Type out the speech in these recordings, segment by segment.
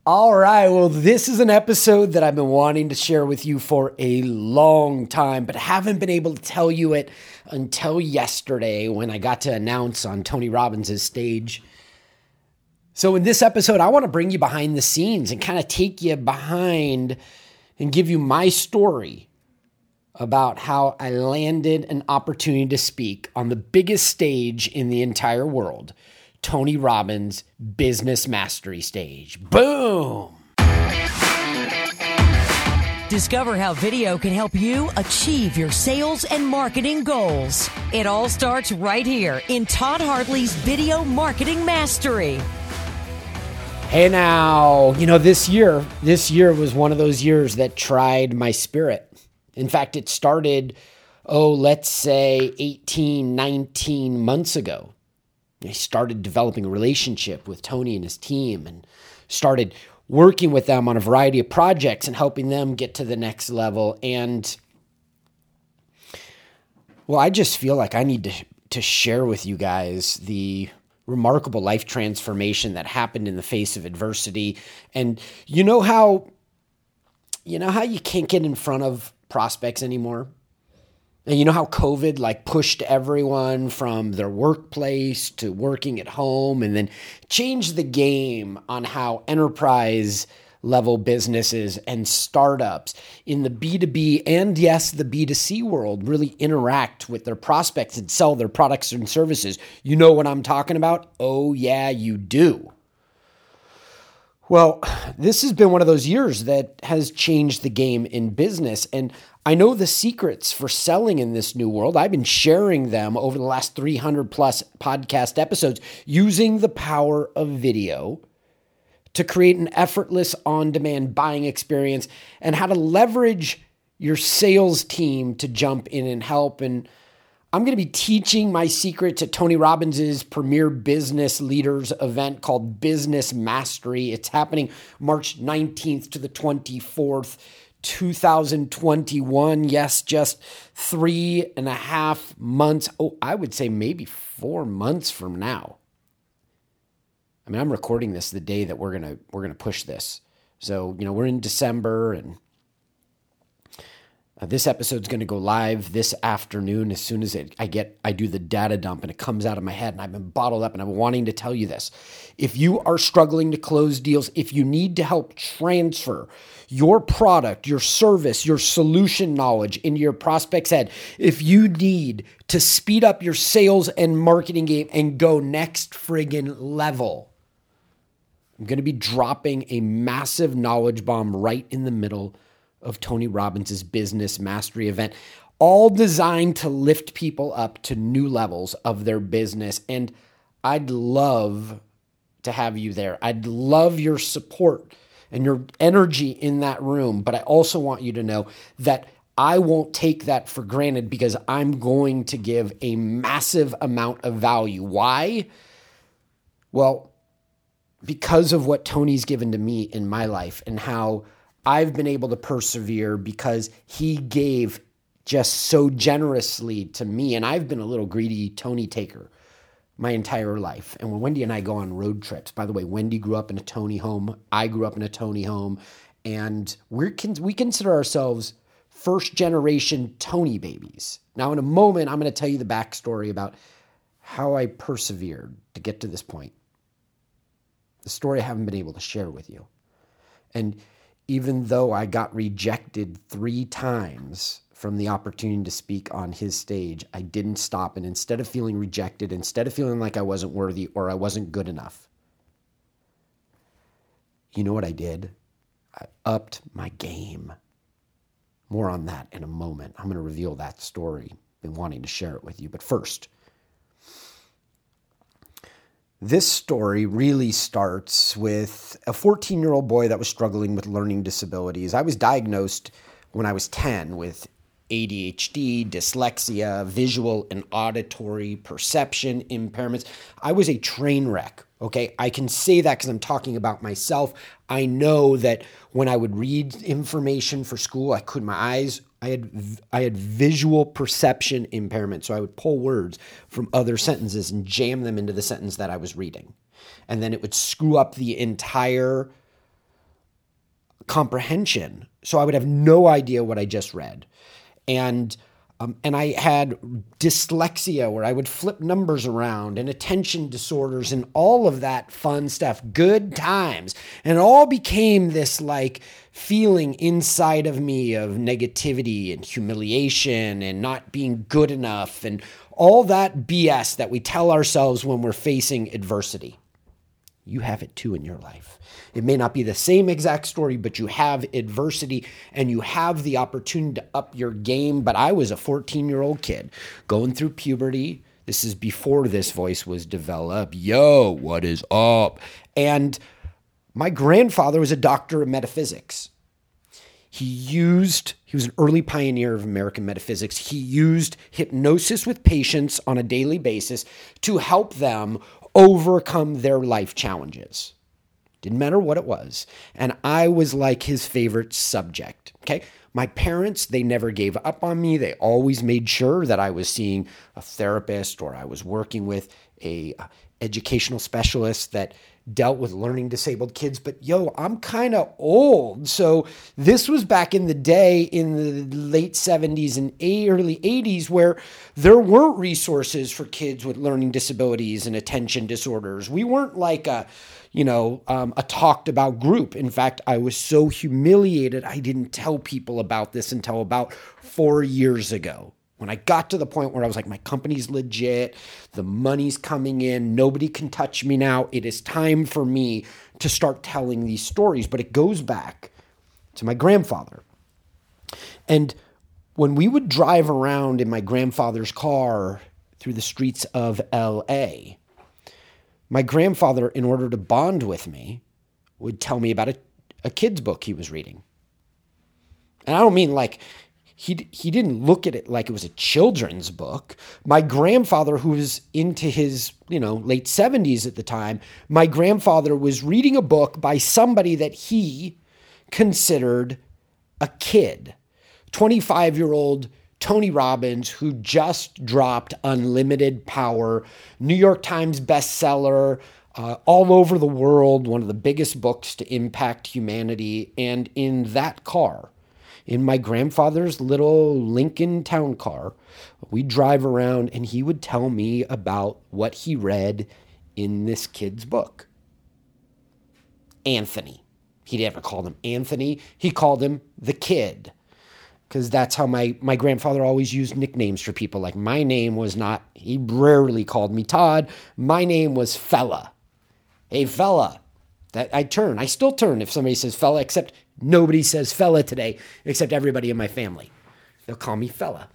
All right. Well, this is an episode that I've been wanting to share with you for a long time, but haven't been able to tell you it until yesterday when I got to announce on Tony Robbins' stage. So in this episode, I want to bring you behind the scenes and kind of take you behind and give you my story about how I landed an opportunity to speak on the biggest stage in the entire world, Tony Robbins' Business Mastery Stage. Boom! Discover how video can help you achieve your sales and marketing goals. It all starts right here in Todd Hartley's Video Marketing Mastery. Hey now, this year was one of those years that tried my spirit. In fact, it started, let's say 18, 19 months ago. I started developing a relationship with Tony and his team and started working with them on a variety of projects and helping them get to the next level. And, I just feel like I need to share with you guys the remarkable life transformation that happened in the face of adversity. And you know how you can't get in front of prospects anymore? And you know how COVID pushed everyone from their workplace to working at home and then changed the game on how enterprise level businesses and startups in the B2B and yes, the B2C world really interact with their prospects and sell their products and services. You know what I'm talking about? Oh yeah, you do. Well, this has been one of those years that has changed the game in business. And I know the secrets for selling in this new world. I've been sharing them over the last 300 plus podcast episodes using the power of video to create an effortless on-demand buying experience and how to leverage your sales team to jump in and help. And I'm going to be teaching my secrets at Tony Robbins' premier business leaders event called Business Mastery. It's happening March 19th to the 24th, 2021. Yes, just 3.5 months. I would say maybe 4 months from now. I mean, I'm recording this the day that we're gonna push this. So, we're in December and this episode's going to go live this afternoon as soon as I do the data dump and it comes out of my head, and I've been bottled up and I'm wanting to tell you this. If you are struggling to close deals, if you need to help transfer your product, your service, your solution knowledge into your prospect's head, if you need to speed up your sales and marketing game and go next friggin' level, I'm going to be dropping a massive knowledge bomb right in the middle of Tony Robbins' Business Mastery event, all designed to lift people up to new levels of their business. And I'd love to have you there. I'd love your support and your energy in that room. But I also want you to know that I won't take that for granted because I'm going to give a massive amount of value. Why? Well, because of what Tony's given to me in my life and how I've been able to persevere because he gave just so generously to me. And I've been a little greedy Tony taker my entire life. And when Wendy and I go on road trips, by the way, Wendy grew up in a Tony home. I grew up in a Tony home. And we consider ourselves first generation Tony babies. Now, in a moment, I'm going to tell you the backstory about how I persevered to get to this point. The story I haven't been able to share with you. And even though I got rejected 3 times from the opportunity to speak on his stage, I didn't stop. And instead of feeling rejected, instead of feeling like I wasn't worthy or I wasn't good enough, you know what I did? I upped my game. More on that in a moment. I'm going to reveal that story. I've been wanting to share it with you. But first, this story really starts with a 14-year-old boy that was struggling with learning disabilities. I was diagnosed when I was 10 with ADHD, dyslexia, visual and auditory perception impairments. I was a train wreck, okay? I can say that because I'm talking about myself. I know that when I would read information for school, I had visual perception impairment, so I would pull words from other sentences and jam them into the sentence that I was reading. And then it would screw up the entire comprehension. So I would have no idea what I just read. And I had dyslexia where I would flip numbers around and attention disorders and all of that fun stuff. Good times. And it all became this like feeling inside of me of negativity and humiliation and not being good enough and all that BS that we tell ourselves when we're facing adversity. You have it too in your life. It may not be the same exact story, but you have adversity and you have the opportunity to up your game. But I was a 14-year-old kid going through puberty. This is before this voice was developed. Yo, what is up? And my grandfather was a doctor of metaphysics. He was an early pioneer of American metaphysics. He used hypnosis with patients on a daily basis to help them overcome their life challenges. Didn't matter what it was. And I was like his favorite subject. Okay. My parents, they never gave up on me. They always made sure that I was seeing a therapist or I was working with a educational specialist that dealt with learning disabled kids. But I'm kind of old. So this was back in the day in the late 70s and early 80s where there weren't resources for kids with learning disabilities and attention disorders. We weren't like a talked about group. In fact, I was so humiliated, I didn't tell people about this until about 4 years ago. When I got to the point where I was like, my company's legit, the money's coming in, nobody can touch me now. It is time for me to start telling these stories. But it goes back to my grandfather. And when we would drive around in my grandfather's car through the streets of LA, my grandfather, in order to bond with me, would tell me about a kid's book he was reading. And I don't mean like he didn't look at it like it was a children's book. My grandfather, who was into his, late 70s at the time, my grandfather was reading a book by somebody that he considered a kid. 25-year-old Tony Robbins, who just dropped Unlimited Power, New York Times bestseller, all over the world, one of the biggest books to impact humanity. And in that car, in my grandfather's little Lincoln town car, we'd drive around and he would tell me about what he read in this kid's book. Anthony. He never called him Anthony. He called him the Kid. Because that's how my grandfather always used nicknames for people. Like my name was not, he rarely called me Todd. My name was Fella. Hey, Fella. I still turn if somebody says Fella, except nobody says Fella today, except everybody in my family. They'll call me Fella.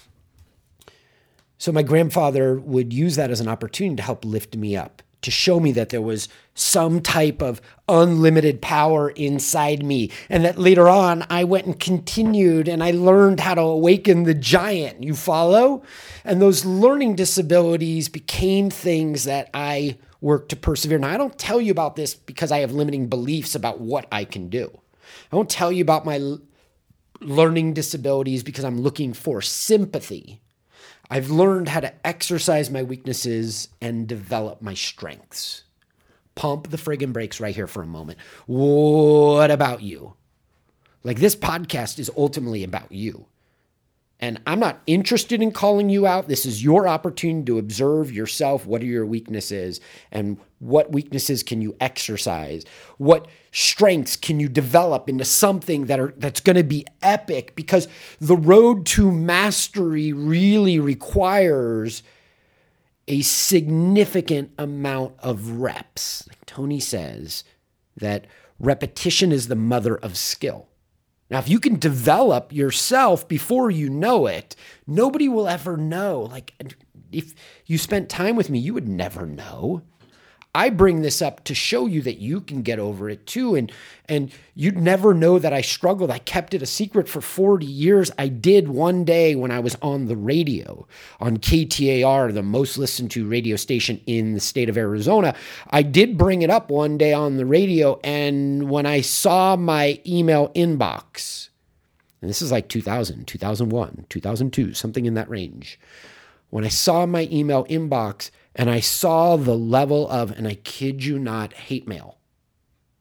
So my grandfather would use that as an opportunity to help lift me up, to show me that there was some type of unlimited power inside me. And that later on, I went and continued and I learned how to awaken the giant. You follow? And those learning disabilities became things that I worked to persevere. Now, I don't tell you about this because I have limiting beliefs about what I can do. I don't tell you about my learning disabilities because I'm looking for sympathy. I've learned how to exercise my weaknesses and develop my strengths. Pump the friggin' brakes right here for a moment. What about you? Like, this podcast is ultimately about you. And I'm not interested in calling you out. This is your opportunity to observe yourself. What are your weaknesses? And what weaknesses can you exercise? What strengths can you develop into something that's going to be epic? Because the road to mastery really requires a significant amount of reps. Like Tony says that repetition is the mother of skill. Now, if you can develop yourself before you know it, nobody will ever know. Like, if you spent time with me, you would never know. I bring this up to show you that you can get over it too. And you'd never know that I struggled. I kept it a secret for 40 years. I did one day when I was on the radio on KTAR, the most listened to radio station in the state of Arizona. I did bring it up one day on the radio. And when I saw my email inbox, and this is like 2000, 2001, 2002, something in that range. When I saw my email inbox, and I saw the level of, and I kid you not, hate mail.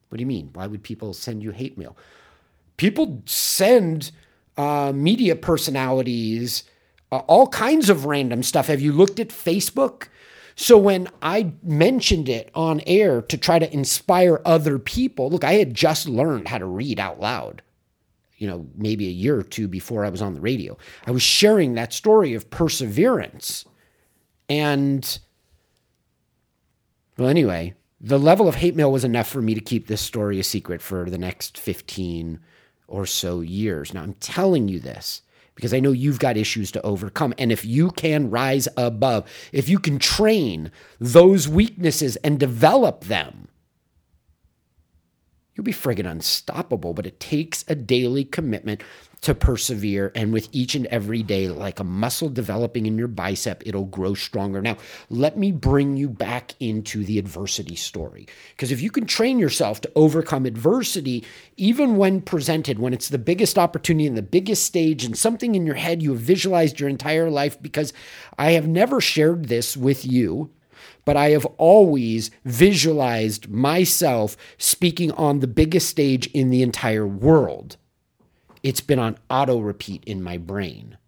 What do you mean? Why would people send you hate mail? People send media personalities all kinds of random stuff. Have you looked at Facebook? So when I mentioned it on air to try to inspire other people, look, I had just learned how to read out loud, maybe a year or two before I was on the radio. I was sharing that story of perseverance. And, well, anyway, the level of hate mail was enough for me to keep this story a secret for the next 15 or so years. Now, I'm telling you this because I know you've got issues to overcome. And if you can rise above, if you can train those weaknesses and develop them, you'll be friggin' unstoppable. But it takes a daily commitment to persevere. And with each and every day, like a muscle developing in your bicep, it'll grow stronger. Now, let me bring you back into the adversity story. Because if you can train yourself to overcome adversity, even when presented, when it's the biggest opportunity and the biggest stage and something in your head you have visualized your entire life, because I have never shared this with you, but I have always visualized myself speaking on the biggest stage in the entire world. It's been on auto repeat in my brain.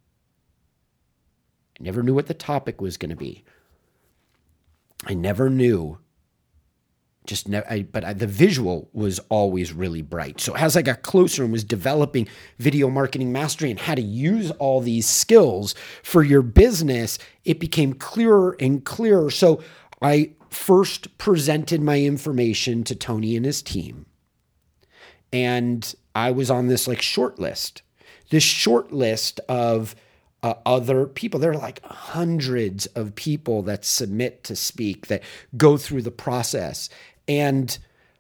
I never knew what the topic was going to be. I never knew. But the visual was always really bright. So as I got closer and was developing video marketing mastery and how to use all these skills for your business, it became clearer and clearer. So I first presented my information to Tony and his team. And I was on this short list of other people. There are like hundreds of people that submit to speak, that go through the process. And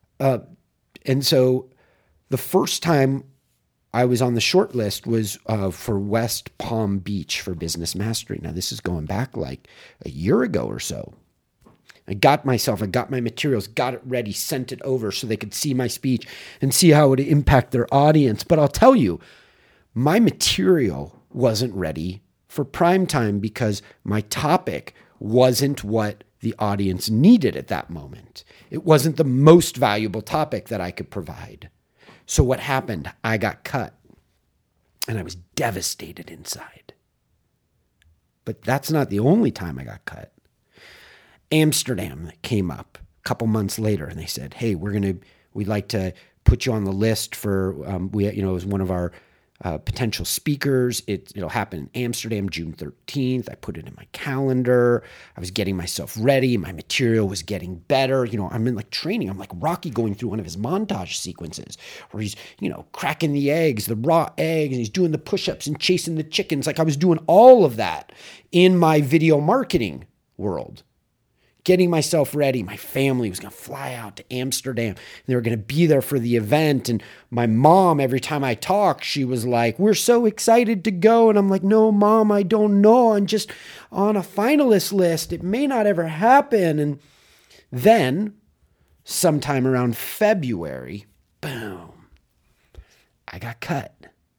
so the first time I was on the short list was for West Palm Beach for Business Mastery. Now, this is going back like a year ago or so. I got my materials, got it ready, sent it over so they could see my speech and see how it would impact their audience. But I'll tell you, my material wasn't ready for prime time because my topic wasn't what the audience needed at that moment. It wasn't the most valuable topic that I could provide. So what happened? I got cut, and I was devastated inside. But that's not the only time I got cut. Amsterdam came up a couple months later, and they said, "Hey, we'd like to put you on the list for it was one of our potential speakers. It'll happen in Amsterdam, June 13th. I put it in my calendar. I was getting myself ready. My material was getting better. I'm in training. I'm like Rocky going through one of his montage sequences where he's, cracking the eggs, the raw eggs, and he's doing the push-ups and chasing the chickens. I was doing all of that in my video marketing world. Getting myself ready. My family was going to fly out to Amsterdam. They were going to be there for the event. And my mom, every time I talk, she was like, "We're so excited to go." And I'm like, "No, Mom, I don't know. I'm just on a finalist list. It may not ever happen." And then sometime around February, boom, I got cut.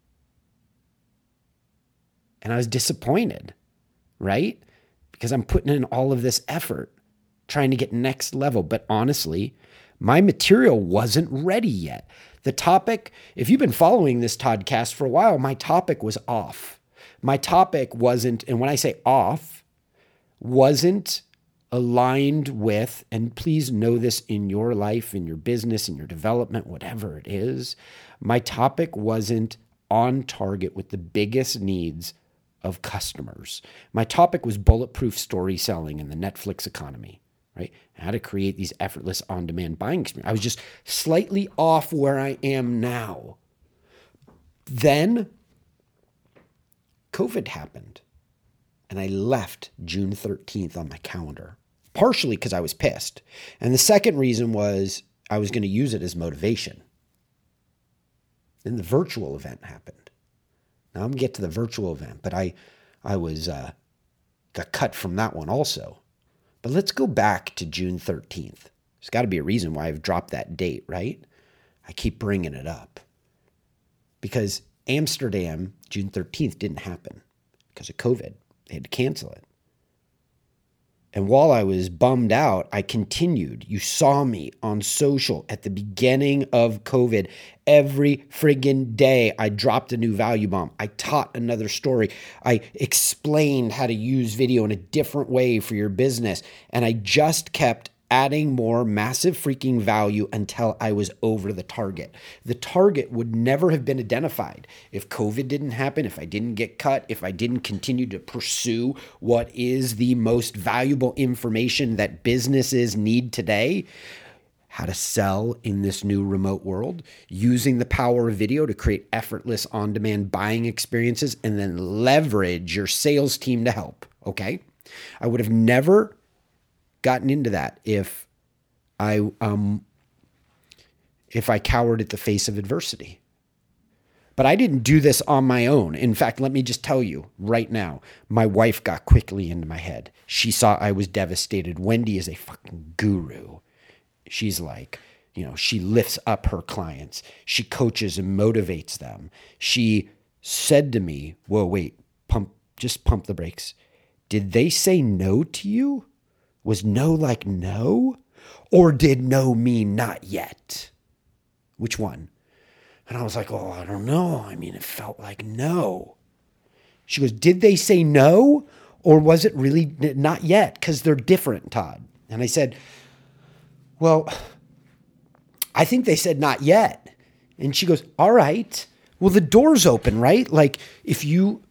And I was disappointed, right? Because I'm putting in all of this effort trying to get next level. But honestly, my material wasn't ready yet. The topic, if you've been following this podcast for a while, my topic was off. My topic wasn't, and when I say off, wasn't aligned with, and please know this in your life, in your business, in your development, whatever it is, my topic wasn't on target with the biggest needs of customers. My topic was bulletproof story selling in the Netflix economy, right? How to create these effortless on-demand buying experiences. I was just slightly off where I am now. Then COVID happened, and I left June 13th on my calendar, partially because I was pissed. And the second reason was I was going to use it as motivation. Then the virtual event happened. Now I'm going to get to the virtual event, but I got cut from that one also. But let's go back to June 13th. There's got to be a reason why I've dropped that date, right? I keep bringing it up. Because Amsterdam, June 13th, didn't happen because of COVID. They had to cancel it. And while I was bummed out, I continued. You saw me on social at the beginning of COVID. Every friggin' day, I dropped a new value bomb. I taught another story. I explained how to use video in a different way for your business. And I just kept adding more massive freaking value until I was over the target. The target would never have been identified if COVID didn't happen, if I didn't get cut, if I didn't continue to pursue what is the most valuable information that businesses need today. How to sell in this new remote world, using the power of video to create effortless on-demand buying experiences, and then leverage your sales team to help, okay? I would have never gotten into that if I cowered at the face of adversity. But I didn't do this on my own. In fact, let me just tell you right now, my wife got quickly into my head. She saw I was devastated. Wendy is a fucking guru. She's like, she lifts up her clients. She coaches and motivates them. She said to me, whoa, wait, just pump the brakes. Did they say no to you? Was no like no? Or did no mean not yet? Which one? And I was like, oh, I don't know. I mean, it felt like no. She goes, did they say no? Or was it really not yet? Because they're different, Todd. And I said, well, I think they said not yet. And she goes, all right. Well, the door's open, right? Like if you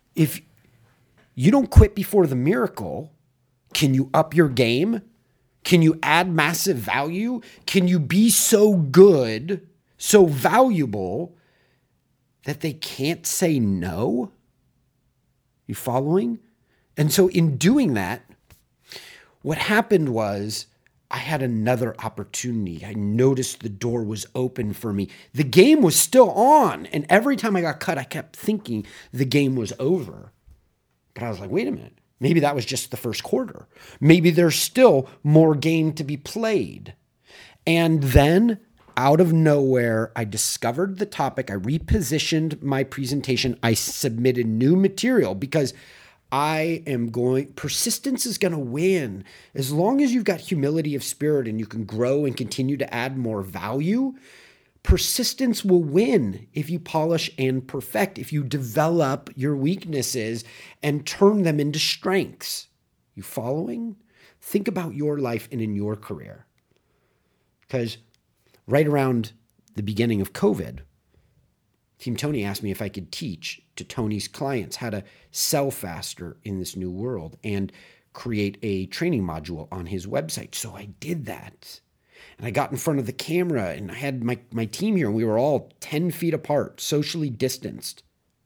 don't quit before the miracle, can you up your game? Can you add massive value? Can you be so good, so valuable that they can't say no? You following? And so in doing that, what happened was I had another opportunity. I noticed the door was open for me. The game was still on. And every time I got cut, I kept thinking the game was over. But I was like, wait a minute. Maybe that was just the first quarter. Maybe there's still more game to be played. And then out of nowhere, I discovered the topic. I repositioned my presentation. I submitted new material because persistence is going to win. As long as you've got humility of spirit and you can grow and continue to add more value, persistence will win if you polish and perfect, if you develop your weaknesses and turn them into strengths. You following? Think about your life and in your career. Because right around the beginning of COVID, Team Tony asked me if I could teach to Tony's clients how to sell faster in this new world and create a training module on his website. So I did that. And I got in front of the camera and I had my team here and we were all 10 feet apart, socially distanced.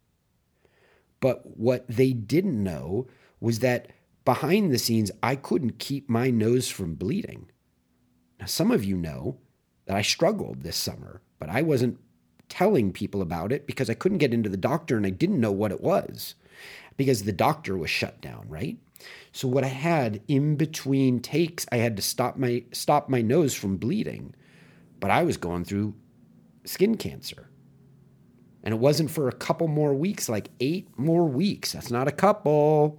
But what they didn't know was that behind the scenes, I couldn't keep my nose from bleeding. Now, some of you know that I struggled this summer, but I wasn't telling people about it because I couldn't get into the doctor and I didn't know what it was because the doctor was shut down, right? So what I had in between takes, I had to stop my nose from bleeding, but I was going through skin cancer. And it wasn't for a couple more weeks, like 8 more weeks. That's not a couple.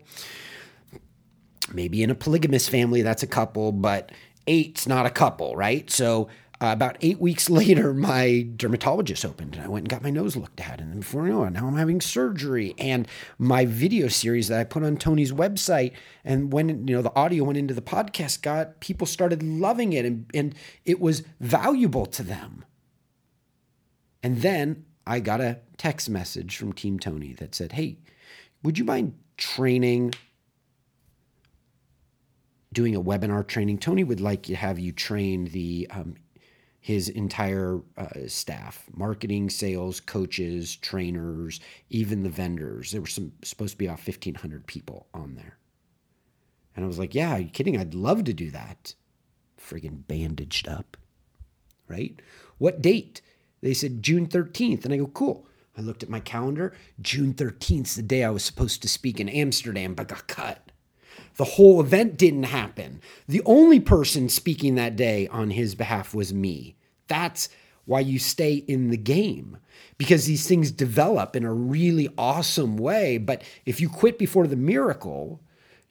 Maybe in a polygamous family, that's a couple, but 8's not a couple, right? So about 8 weeks later, my dermatologist opened and I went and got my nose looked at. And then before I know it, now I'm having surgery. And my video series that I put on Tony's website, and when the audio went into the podcast, people started loving it and it was valuable to them. And then I got a text message from Team Tony that said, hey, would you mind doing a webinar training? Tony would like to have you train his entire staff, marketing, sales, coaches, trainers, even the vendors. There were supposed to be about 1,500 people on there. And I was like, yeah, are you kidding? I'd love to do that. Friggin' bandaged up, right? What date? They said June 13th. And I go, cool. I looked at my calendar. June 13th is the day I was supposed to speak in Amsterdam, but got cut. The whole event didn't happen. The only person speaking that day on his behalf was me. That's why you stay in the game, because these things develop in a really awesome way. But if you quit before the miracle,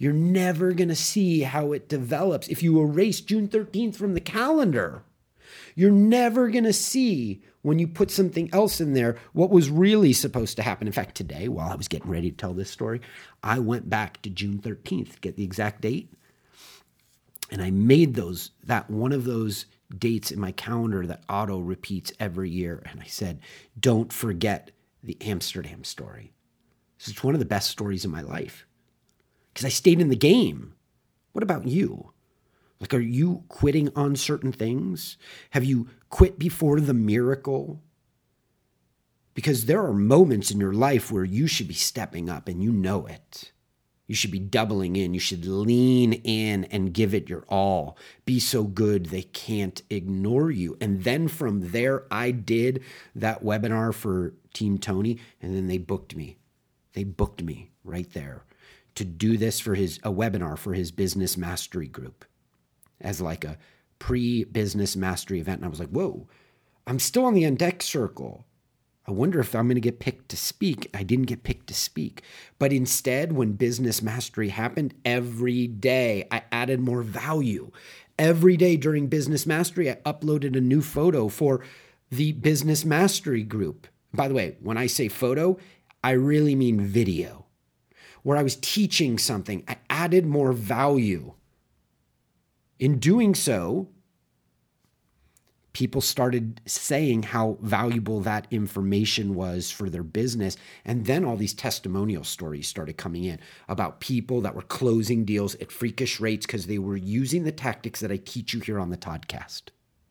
You're never going to see how it develops. If you erase June 13th from the calendar, you're never going to see when you put something else in there what was really supposed to happen. In fact, today, while I was getting ready to tell this story, I went back to June 13th, get the exact date, and I made that one of those dates in my calendar that auto repeats every year. And I said, don't forget the Amsterdam story. It's one of the best stories in my life because I stayed in the game. What about you? Like, are you quitting on certain things? Have you quit before the miracle? Because there are moments in your life where you should be stepping up and you know it. You should be doubling in. You should lean in and give it your all. Be so good they can't ignore you. And then from there, I did that webinar for Team Tony, and then they booked me. They booked me right there to do this for a webinar for his business mastery group as like a pre-business mastery event. And I was like, whoa, I'm still on the on deck circle. I wonder if I'm going to get picked to speak. I didn't get picked to speak. But instead, when business mastery happened, every day I added more value. Every day during business mastery, I uploaded a new photo for the business mastery group. By the way, when I say photo, I really mean video. Where I was teaching something, I added more value. In doing so, people started saying how valuable that information was for their business. And then all these testimonial stories started coming in about people that were closing deals at freakish rates because they were using the tactics that I teach you here on the podcast.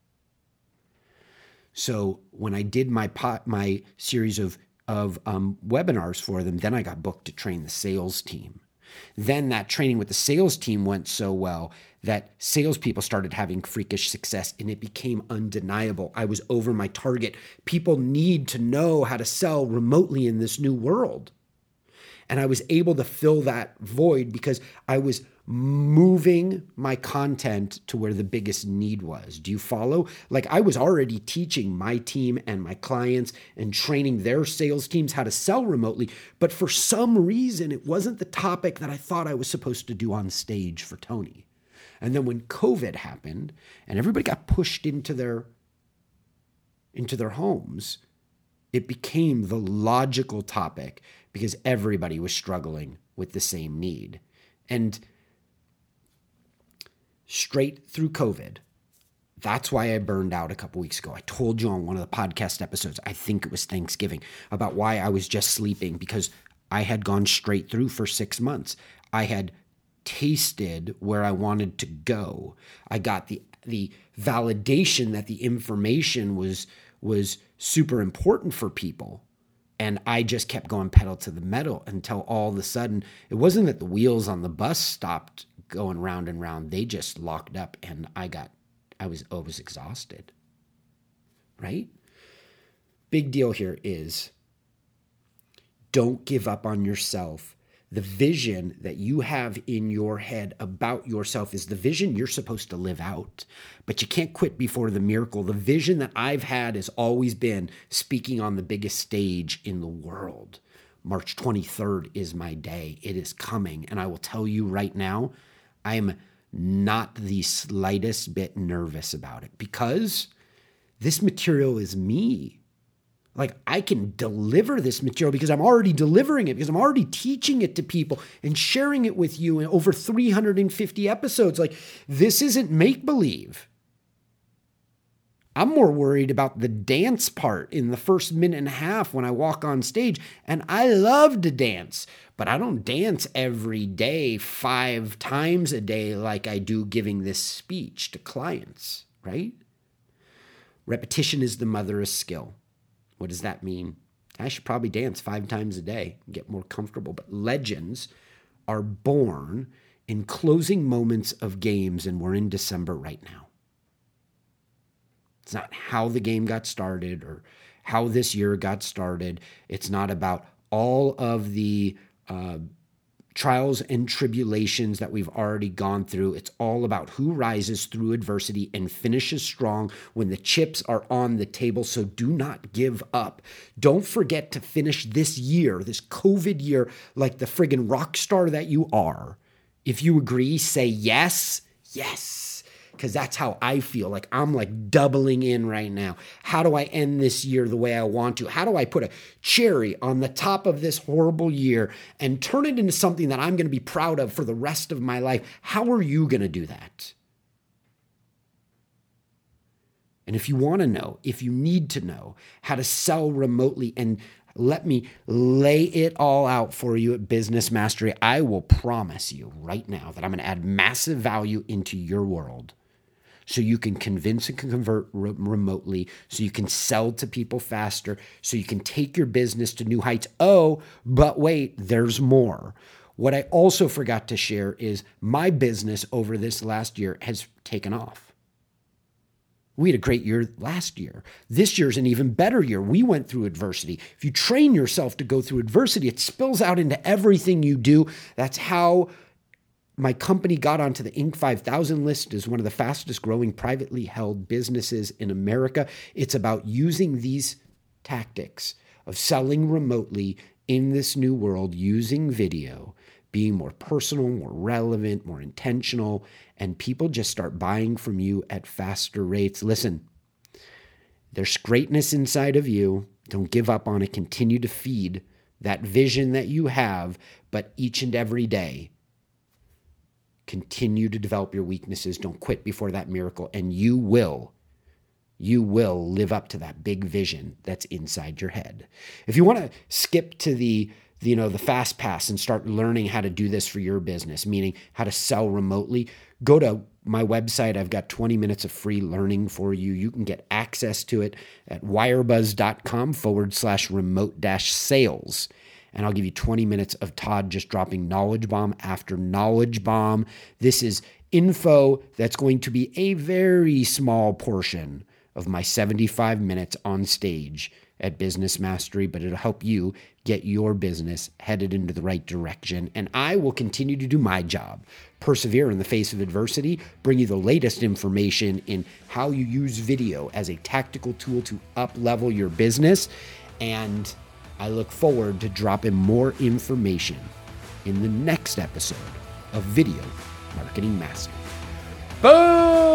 So when I did my series of webinars for them, then I got booked to train the sales team. Then that training with the sales team went so well that salespeople started having freakish success and it became undeniable. I was over my target. People need to know how to sell remotely in this new world. And I was able to fill that void because I was moving my content to where the biggest need was. Do you follow? Like, I was already teaching my team and my clients and training their sales teams how to sell remotely. But for some reason, it wasn't the topic that I thought I was supposed to do on stage for Tony. And then when COVID happened and everybody got pushed into their homes, it became the logical topic because everybody was struggling with the same need. And straight through COVID, that's why I burned out a couple weeks ago. I told you on one of the podcast episodes, I think it was Thanksgiving, about why I was just sleeping because I had gone straight through for 6 months. I had tasted where I wanted to go. I got the validation that the information was super important for people. And I just kept going pedal to the metal until all of a sudden, it wasn't that the wheels on the bus stopped going round and round. They just locked up and I was exhausted, right? Big deal here is don't give up on yourself. The vision that you have in your head about yourself is the vision you're supposed to live out, but you can't quit before the miracle. The vision that I've had has always been speaking on the biggest stage in the world. March 23rd is my day. It is coming. And I will tell you right now, I am not the slightest bit nervous about it because this material is me. Like, I can deliver this material because I'm already delivering it, because I'm already teaching it to people and sharing it with you in over 350 episodes. Like, this isn't make-believe. I'm more worried about the dance part in the first minute and a half when I walk on stage. And I love to dance, but I don't dance every day, 5 times a day like I do giving this speech to clients, right? Repetition is the mother of skill. What does that mean? I should probably dance 5 times a day and get more comfortable. But legends are born in closing moments of games, and we're in December right now. It's not how the game got started or how this year got started. It's not about all of the trials and tribulations that we've already gone through. It's all about who rises through adversity and finishes strong when the chips are on the table. So do not give up. Don't forget to finish this year, this COVID year, like the friggin' rock star that you are. If you agree, say yes, yes, because that's how I feel. Like I'm like doubling in right now. How do I end this year the way I want to? How do I put a cherry on the top of this horrible year and turn it into something that I'm going to be proud of for the rest of my life? How are you going to do that? And if you want to know, if you need to know how to sell remotely, and let me lay it all out for you at Business Mastery, I will promise you right now that I'm going to add massive value into your world so you can convince and convert remotely, so you can sell to people faster, so you can take your business to new heights. Oh, but wait, there's more. What I also forgot to share is my business over this last year has taken off. We had a great year last year. This year's an even better year. We went through adversity. If you train yourself to go through adversity, it spills out into everything you do. That's how my company got onto the Inc. 5000 list as one of the fastest growing privately held businesses in America. It's about using these tactics of selling remotely in this new world, using video, being more personal, more relevant, more intentional, and people just start buying from you at faster rates. Listen, there's greatness inside of you. Don't give up on it. Continue to feed that vision that you have, but each and every day, continue to develop your weaknesses. Don't quit before that miracle, and you will live up to that big vision that's inside your head. If you want to skip to the fast pass and start learning how to do this for your business, meaning how to sell remotely, go to my website. I've got 20 minutes of free learning for you. You can get access to it at wirebuzz.com/remote-sales. And I'll give you 20 minutes of Todd just dropping knowledge bomb after knowledge bomb. This is info that's going to be a very small portion of my 75 minutes on stage at Business Mastery, but it'll help you get your business headed into the right direction. And I will continue to do my job, persevere in the face of adversity, bring you the latest information in how you use video as a tactical tool to up-level your business. And I look forward to dropping more information in the next episode of Video Marketing Mastery. Boom!